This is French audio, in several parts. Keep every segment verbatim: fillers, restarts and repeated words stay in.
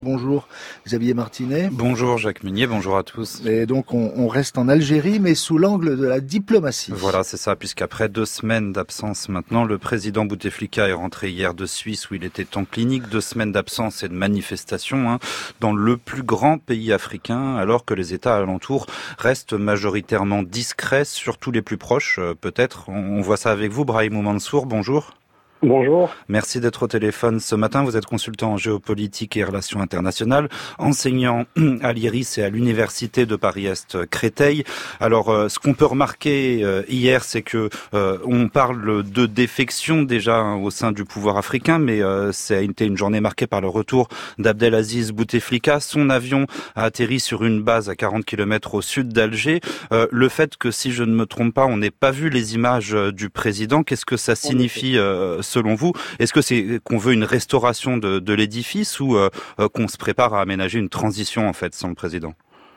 Bonjour Xavier Martinet. Bonjour Jacques Munier, bonjour à tous. Et donc on, on reste en Algérie, mais sous l'angle de la diplomatie. Voilà, c'est ça, puisqu'après deux semaines d'absence maintenant, le président Bouteflika est rentré hier de Suisse où il était en clinique. Deux semaines d'absence et de manifestations hein, dans le plus grand pays africain, alors que les États alentours restent majoritairement discrets, surtout les plus proches euh, peut-être. On, on voit ça avec vous, Brahimou Mansour, bonjour. Bonjour. Merci d'être au téléphone ce matin. Vous êtes consultant en géopolitique et relations internationales, enseignant à l'I R I S et à l'Université de Paris-Est Créteil. Alors, euh, ce qu'on peut remarquer euh, hier, c'est que euh, on parle de défection déjà hein, au sein du pouvoir africain, mais euh, ça a été une journée marquée par le retour d'Abdelaziz Bouteflika. Son avion a atterri sur une base à quarante kilomètres au sud d'Alger. Euh, le fait que, si je ne me trompe pas, on n'ait pas vu les images euh, du président, qu'est-ce que ça signifie euh, selon vous? Est-ce que c'est qu'on veut une restauration de, de l'édifice ou euh, qu'on se prépare à aménager une transition en fait sans le président?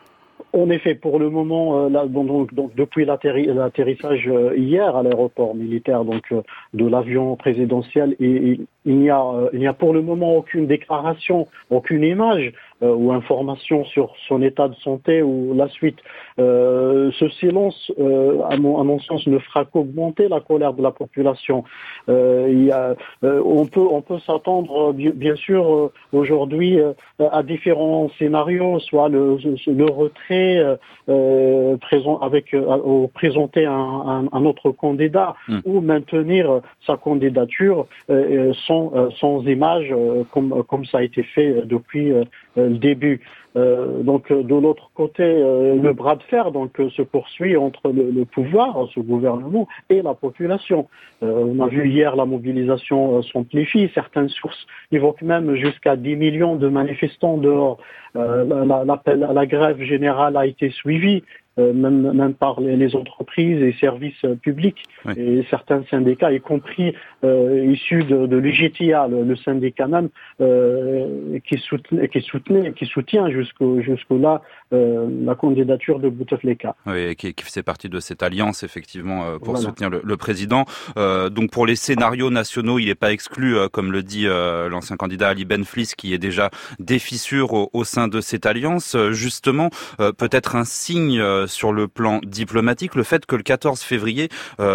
En effet, pour le moment, euh, là, donc, donc depuis l'atterri- l'atterrissage euh, hier à l'aéroport militaire donc euh, de l'avion présidentiel, et, et, il n'y a euh, il n'y a pour le moment aucune déclaration, aucune image euh, ou information sur son état de santé ou la suite. Euh, ce silence, euh, à, mon, à mon sens, ne fera qu'augmenter la colère de la population. Euh, il y a, euh, on peut on peut s'attendre bien, bien sûr euh, aujourd'hui euh, à différents scénarios, soit le, le retrait euh, euh, présent avec euh, présenter un, un, un autre candidat mmh. ou maintenir sa candidature euh, sans sans image euh, comme comme ça a été fait depuis euh, le début. Euh, donc de l'autre côté, euh, le bras de fer donc se poursuit entre le, le pouvoir, ce gouvernement, et la population. Euh, on a vu hier la mobilisation euh, s'amplifie. Certaines sources évoquent même jusqu'à dix millions de manifestants dehors. Euh, la, la, la, la grève générale a été suivie. Euh, même, même par les, les entreprises et services euh, publics oui. et certains syndicats, y compris euh, issus de, de l'U G T A, le, le syndicat même, euh, qui soutenait, qui soutenait, qui soutient jusqu'au jusqu'au là euh, la candidature de Bouteflika. Oui, qui, qui faisait partie de cette alliance effectivement euh, pour voilà. soutenir le, le président. Euh, donc pour les scénarios nationaux, il n'est pas exclu, euh, comme le dit euh, l'ancien candidat Ali Benflis, qui est déjà des fissures au, au sein de cette alliance. Euh, justement, euh, peut-être un signe. Euh, sur le plan diplomatique, le fait que le quatorze février,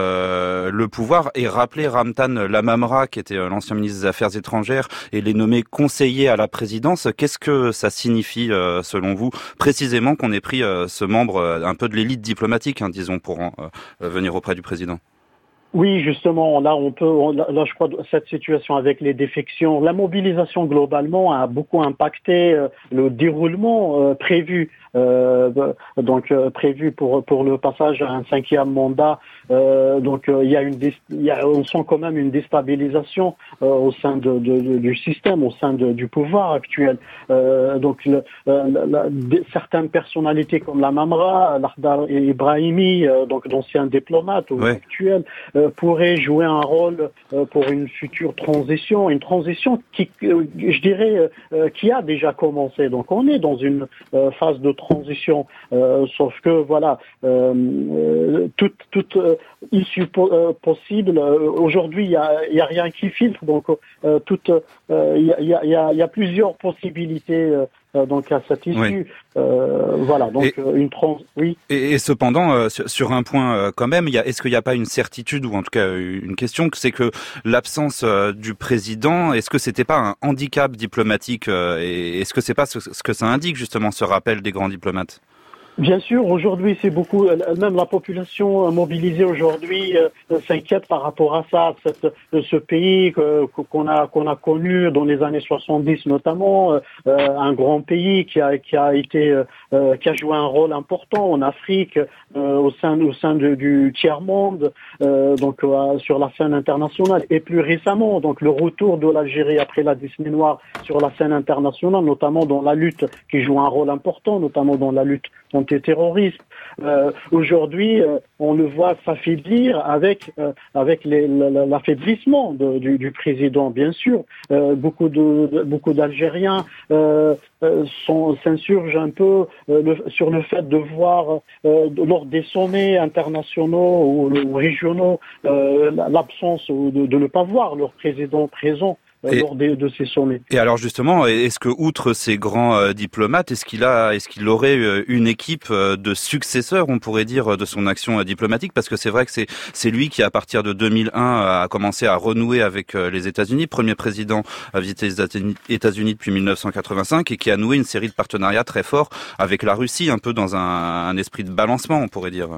euh, le pouvoir ait rappelé Ramtan Lamamra, qui était l'ancien ministre des Affaires étrangères, et les nommé conseiller à la présidence. Qu'est-ce que ça signifie, euh, selon vous, précisément qu'on ait pris euh, ce membre euh, un peu de l'élite diplomatique, hein, disons, pour euh, venir auprès du président? Oui, justement, là, on peut, on, là, je crois, cette situation avec les défections, la mobilisation globalement a beaucoup impacté euh, le déroulement euh, prévu, euh, donc euh, prévu pour pour le passage à un cinquième mandat. Euh, donc, euh, il y a une, il y a, on sent quand même une déstabilisation euh, au sein de, de, de, du système, au sein de, du pouvoir actuel. Euh, donc, le, la, la, certaines personnalités comme la Mamra, Lakhdar Ibrahimi, euh, donc d'anciens diplomates ou ouais. actuels. pourrait jouer un rôle pour une future transition, une transition qui, je dirais, qui a déjà commencé. Donc on est dans une phase de transition, sauf que voilà, toute toute issue possible. Aujourd'hui, il y a, il y a rien qui filtre, donc toute il y a, il y a, il y a plusieurs possibilités. Euh, donc à cette issue, oui. euh, voilà. Donc et, une trans, oui. Et, et cependant, euh, sur, sur un point euh, quand même, il y a, est-ce qu'il n'y a pas une certitude ou en tout cas une question, c'est que l'absence euh, du président, est-ce que c'était pas un handicap diplomatique euh, et est-ce que c'est pas ce, ce que ça indique justement ce rappel des grands diplomates? Bien sûr, aujourd'hui, c'est beaucoup, même la population mobilisée aujourd'hui euh, s'inquiète par rapport à ça, cette, ce pays que, qu'on a qu'on a connu dans les années soixante-dix notamment, euh, un grand pays qui a qui a été euh, qui a joué un rôle important en Afrique, euh, au sein au sein de, du tiers monde, euh, donc euh, sur la scène internationale et plus récemment, donc le retour de l'Algérie après la décennie noire sur la scène internationale, notamment dans la lutte, qui joue un rôle important, notamment dans la lutte anti-terroriste. Euh, aujourd'hui, euh, on le voit s'affaiblir avec euh, avec les, l'affaiblissement de, du, du président, bien sûr. Euh, beaucoup de, de beaucoup d'Algériens euh, sont s'insurgent un peu euh, le, sur le fait de voir euh, lors des sommets internationaux ou, ou régionaux euh, l'absence ou de, de ne pas voir leur président présent. euh, et, lors de, de ces sommets. Et alors justement, est-ce que outre ces grands euh, diplomates, est-ce qu'il a, est-ce qu'il aurait euh, une équipe euh, de successeurs, on pourrait dire, de son action euh, diplomatique? Parce que c'est vrai que c'est c'est lui qui, à partir de deux mille un, a commencé à renouer avec euh, les États-Unis, premier président à visiter les États-Unis depuis mille neuf cent quatre-vingt-cinq, et qui a noué une série de partenariats très forts avec la Russie, un peu dans un, un esprit de balancement, on pourrait dire.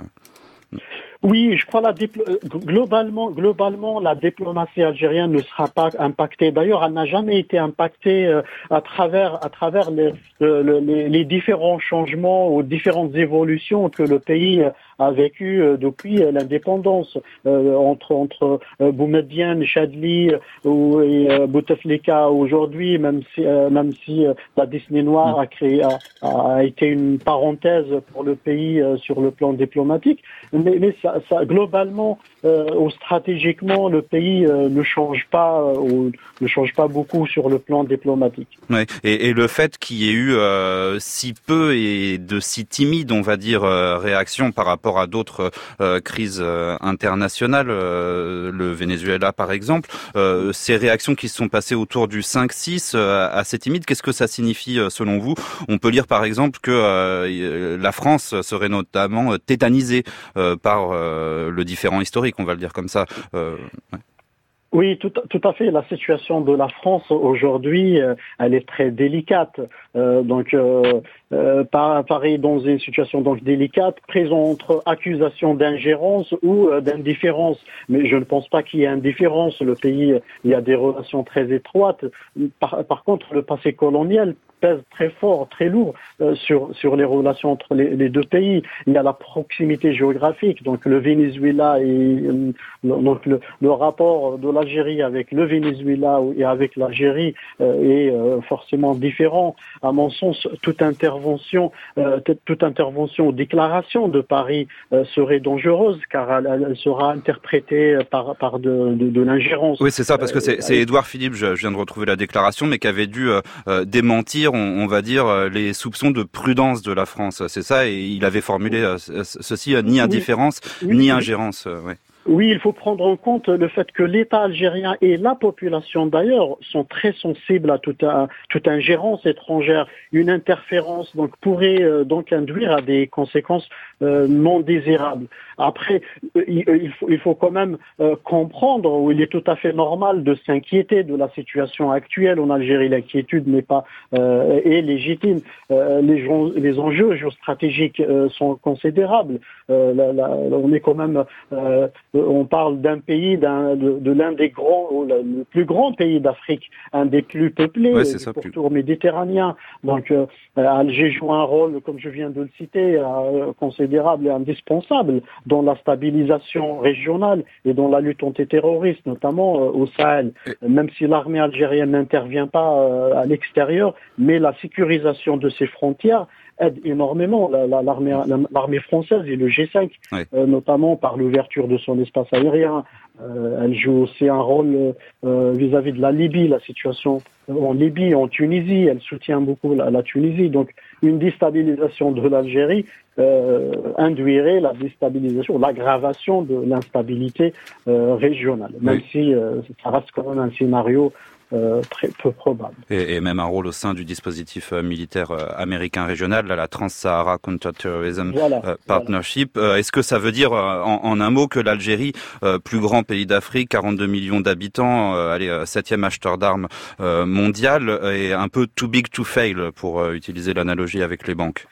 Oui, je crois la diplo- globalement, globalement, la diplomatie algérienne ne sera pas impactée. D'ailleurs, elle n'a jamais été impactée euh, à travers, à travers les, le, les, les différents changements ou différentes évolutions que le pays a vécu euh, depuis euh, l'indépendance euh, entre entre euh, Boumediene, Chadli euh, ou et, euh, Bouteflika aujourd'hui, même si euh, même si euh, la Disney noire a créé a, a été une parenthèse pour le pays euh, sur le plan diplomatique, mais, mais ça, ça globalement euh, ou stratégiquement le pays euh, ne change pas euh, ou ne change pas beaucoup sur le plan diplomatique. Ouais. Et, et le fait qu'il y ait eu euh, si peu et de si timide, on va dire, euh, réaction par rapport à d'autres euh, crises euh, internationales, euh, le Venezuela par exemple, euh, ces réactions qui se sont passées autour du cinq six, euh, assez timides, qu'est-ce que ça signifie euh, selon vous? On peut lire par exemple que euh, la France serait notamment tétanisée euh, par euh, le différend historique, on va le dire comme ça. Euh, ouais. Oui, tout, tout à fait. La situation de la France aujourd'hui, euh, elle est très délicate. Euh, donc, euh, euh, pareil, dans une situation donc délicate, présent entre accusation d'ingérence ou euh, d'indifférence. Mais je ne pense pas qu'il y ait indifférence. Le pays, il y a des relations très étroites. Par, par contre, le passé colonial pèse très fort, très lourd euh, sur sur les relations entre les, les deux pays. Il y a la proximité géographique, donc le Venezuela et euh, donc le, le rapport de l'Algérie avec le Venezuela et avec l'Algérie euh, est euh, forcément différent. À mon sens, toute intervention, euh, toute intervention ou déclaration de Paris euh, serait dangereuse car elle, elle sera interprétée par par de de, de l'ingérence. Oui, c'est ça, parce que c'est c'est Édouard Philippe, je, je viens de retrouver la déclaration, mais qui avait dû euh, démentir, on, on va dire, les soupçons de prudence de la France. C'est ça, et il avait formulé euh, ceci, euh, ni indifférence, oui, oui, ni ingérence. Euh, ouais. Oui, il faut prendre en compte le fait que l'État algérien et la population d'ailleurs sont très sensibles à toute, à, toute ingérence étrangère. Une interférence donc pourrait euh, donc induire à des conséquences euh, non désirables. Après, il, il, faut, il faut quand même euh, comprendre où il est tout à fait normal de s'inquiéter de la situation actuelle en Algérie. L'inquiétude n'est pas euh, est légitime. Euh, les, les enjeux géostratégiques euh, sont considérables. Euh, la, la, on est quand même euh, on parle d'un pays, d'un, de, de l'un des grands, ou le plus grand pays d'Afrique, un des plus peuplés, ouais, du pourtour plus... méditerranéen. Donc, euh, Alger joue un rôle, comme je viens de le citer, euh, considérable et indispensable dans la stabilisation régionale et dans la lutte antiterroriste, notamment euh, au Sahel. Et... Même si l'armée algérienne n'intervient pas euh, à l'extérieur, mais la sécurisation de ses frontières aide énormément la, la, l'armée, la, l'armée française et le G cinq, oui. euh, notamment par l'ouverture de son espace aérien. Euh, elle joue aussi un rôle euh, vis-à-vis de la Libye, la situation en Libye, en Tunisie. Elle soutient beaucoup la, la Tunisie. Donc, une déstabilisation de l'Algérie euh, induirait la déstabilisation, l'aggravation de l'instabilité euh, régionale, même oui. si euh, ça reste quand même un scénario Euh, très peu probable. Et, et même un rôle au sein du dispositif euh, militaire euh, américain régional, là, la Trans-Sahara Counter-Terrorism voilà, euh, Partnership. Voilà. Euh, est-ce que ça veut dire, euh, en, en un mot, que l'Algérie, euh, plus grand pays d'Afrique, quarante-deux millions d'habitants, euh, allez, euh, septième acheteur d'armes euh, mondial, est un peu too big to fail, pour euh, utiliser l'analogie avec les banques?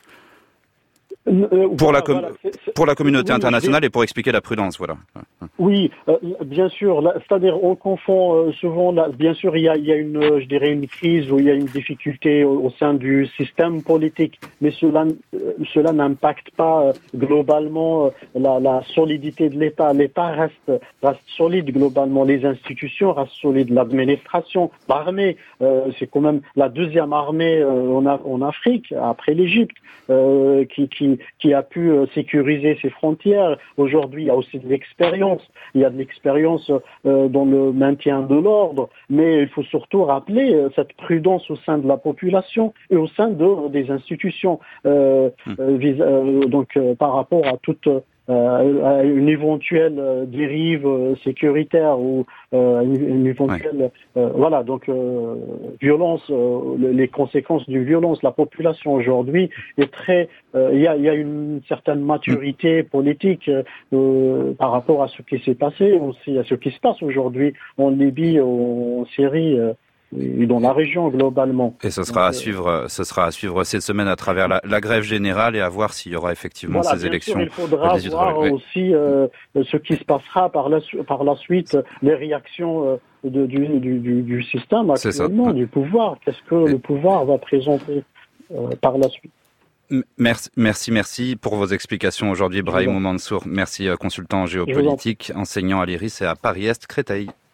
Euh, pour, voilà, la com- voilà, c'est, c'est, pour la communauté oui, internationale et pour expliquer la prudence, voilà. Oui, euh, bien sûr. Là, c'est-à-dire, on confond euh, souvent. Là, bien sûr, il y a, il y a une, euh, je dirais, une crise ou il y a une difficulté au, au sein du système politique, mais cela, euh, cela n'impacte pas euh, globalement euh, la, la solidité de l'État. L'État reste, reste solide globalement. Les institutions restent solides. L'administration, l'armée, euh, c'est quand même la deuxième armée euh, en, en Afrique après l'Égypte, euh, qui, qui qui a pu euh, sécuriser ses frontières. Aujourd'hui, il y a aussi de l'expérience. Il y a de l'expérience euh, dans le maintien de l'ordre, mais il faut surtout rappeler euh, cette prudence au sein de la population et au sein de, des institutions, euh, mmh. euh, vis- euh, donc euh, par rapport à toute euh, à une éventuelle euh, dérive euh, sécuritaire ou euh, une, une éventuelle ouais. euh, voilà donc euh, violence, euh, les conséquences d'une violence. La population aujourd'hui est très, euh, il y a il y a une certaine maturité politique euh, par rapport à ce qui s'est passé, aussi à ce qui se passe aujourd'hui en Libye, en Syrie. Euh, et dans la région globalement. Et ce sera Donc, à suivre, ce sera à suivre cette semaine à travers la, la grève générale et à voir s'il y aura effectivement voilà, ces élections. Sûr, il faudra voir oui. aussi euh, ce qui se passera par la, par la suite, les réactions euh, de, du, du, du, du système actuellement, du pouvoir. Qu'est-ce que et... le pouvoir va présenter euh, par la suite? Merci, merci, merci pour vos explications aujourd'hui, Brahim Mansour. Merci, consultant en géopolitique, enseignant à l'I R I S et à Paris-Est Créteil.